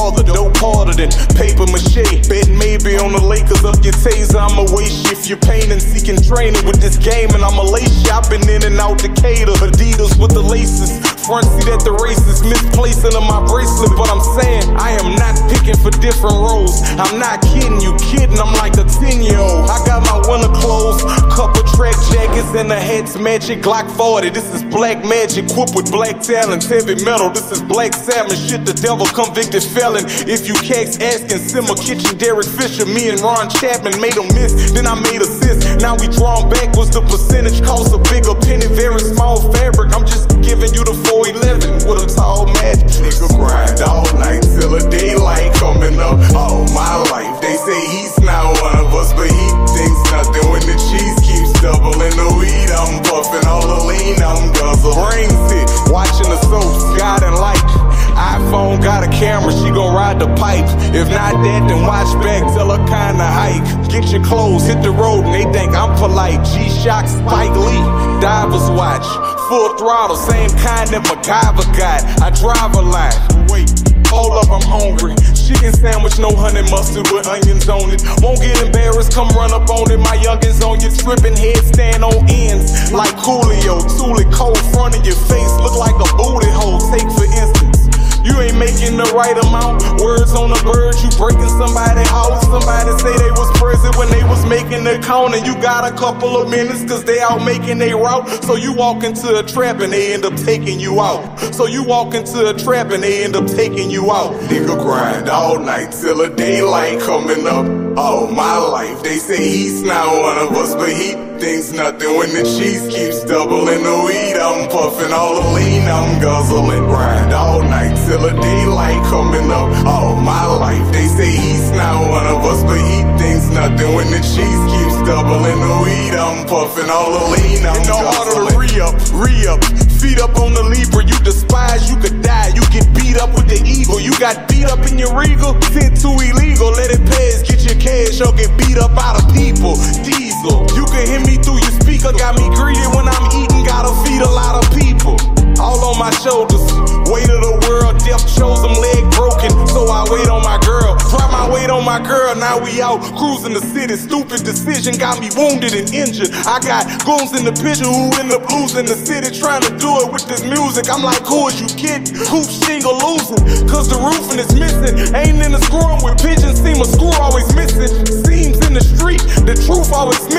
farther, dope harder than paper mache. Bet maybe on the Lakers up your taser, I'ma waste you. If you're painting, seeking training with this game, and I'ma lace you. I've been in and out Decatur, Adidas with the laces. Front seat at the races, misplacing of my bracelet. But I'm saying, I am not picking for different roles. I'm not kidding, you kidding, I'm like a 10-year-old. I got my winter clothes, couple track jackets, and the hat's magic. Glock 40, this is black magic, equipped with black talent. Heavy metal, this is black salmon. Shit, the devil, convicted felon. If you cats asking, Simmer Kitchen, Derek Fisher, me and Ron Chapman made a miss, then I made assist. Now we drawn backwards, the percentage cost a bigger penny, very small fabric. I'm just giving you the 411 with a tall mattress. Nigga grind all night till the daylight coming up. All my life, they say he's not one of us, but he thinks nothing when the cheese keeps doubling. The weed I'm puffing, all the lean I'm guzzling. Brain sick, watching the soaps, God and light. iPhone got a camera, she gon' ride the pipe. If not that, then watch back, tell her kinda hike. Get your clothes, hit the road, and they think I'm polite. G-Shock, Spike Lee, Divers watch. Full throttle, same kind that MacGyver got. I drive a lot. Wait, hold up, I'm hungry. Chicken sandwich, no honey mustard with onions on it. Won't get embarrassed, come run up on it. My youngins on you, tripping headstand on ends. Like Coolio, Toolie, cold front of your face. Look like a booty hole, take for instance. You ain't making the right amount. Words on a bird, you breaking somebody's house. Somebody say they was present when they was making the count, and you got a couple of minutes cause they out making their route. So you walk into a trap and they end up taking you out. So you walk into a trap and they end up taking you out. Nigga grind all night till the daylight coming up. All my life they say he's not one of us, but he thinks nothing when the cheese keeps doubling. The weed I'm puffing, all the lean I'm guzzling. Grind all night till the daylight coming up. All my life they say he's not one of us, but he thinks nothing when the cheese keeps doubling. The weed I'm puffing, all the lean I'm guzzling. No order to re-up. Feet up on the Libra, you despise, you could die. You get beat up with the eagle. You got beat up in your regal, sent too illegal. Let it pass, get your cash, or get beat up out of people. Diesel, you can hear me through your speaker. Got me greedy when I'm eating, gotta feed a lot of people. All on my shoulders, weight of the world, death chose them, leg broken, so I wait on my girl. Drop my weight on my girl, now we out cruising the city. Stupid decision got me wounded and injured. I got goons in the picture who end up losing the city, trying to do it with this music. I'm like, who is you kidding? Hoop shingle losing, cause the roofing is missing. Ain't in the screwing with pigeons, seem a screw always missing. Seams in the street, the truth always missing.